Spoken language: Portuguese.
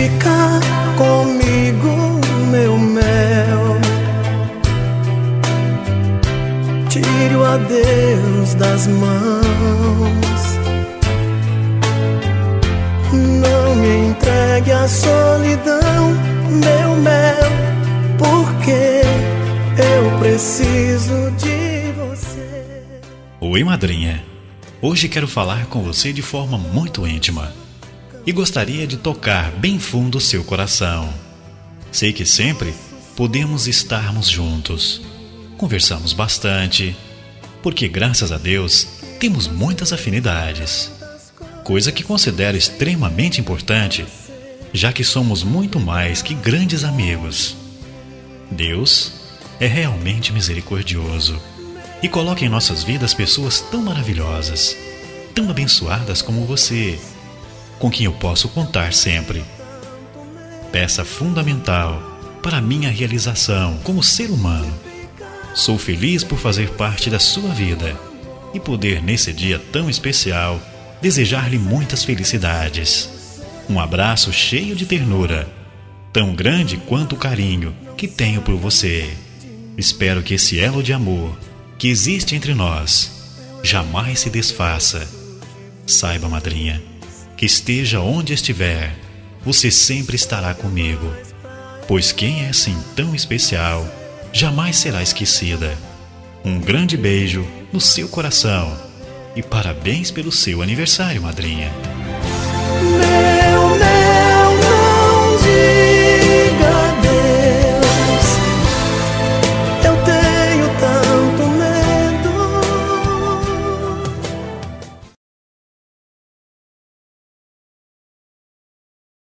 ficar comigo, meu mel. Tire o adeus das mãos. Não me entregue à solidão, meu mel, porque eu preciso de você. Oi, madrinha. Hoje quero falar com você de forma muito íntima e gostaria de tocar bem fundo o seu coração. Sei que sempre podemos estarmos juntos. Conversamos bastante, porque graças a Deus temos muitas afinidades, coisa que considero extremamente importante, já que somos muito mais que grandes amigos. Deus é realmente misericordioso e coloca em nossas vidas pessoas tão maravilhosas, tão abençoadas como você, com quem eu posso contar sempre. Peça fundamental para a minha realização como ser humano. Sou feliz por fazer parte da sua vida e poder, nesse dia tão especial, desejar-lhe muitas felicidades. Um abraço cheio de ternura, tão grande quanto o carinho que tenho por você. Espero que esse elo de amor que existe entre nós jamais se desfaça. Saiba, madrinha, que esteja onde estiver, você sempre estará comigo, pois quem é assim tão especial jamais será esquecida. Um grande beijo no seu coração e parabéns pelo seu aniversário, madrinha.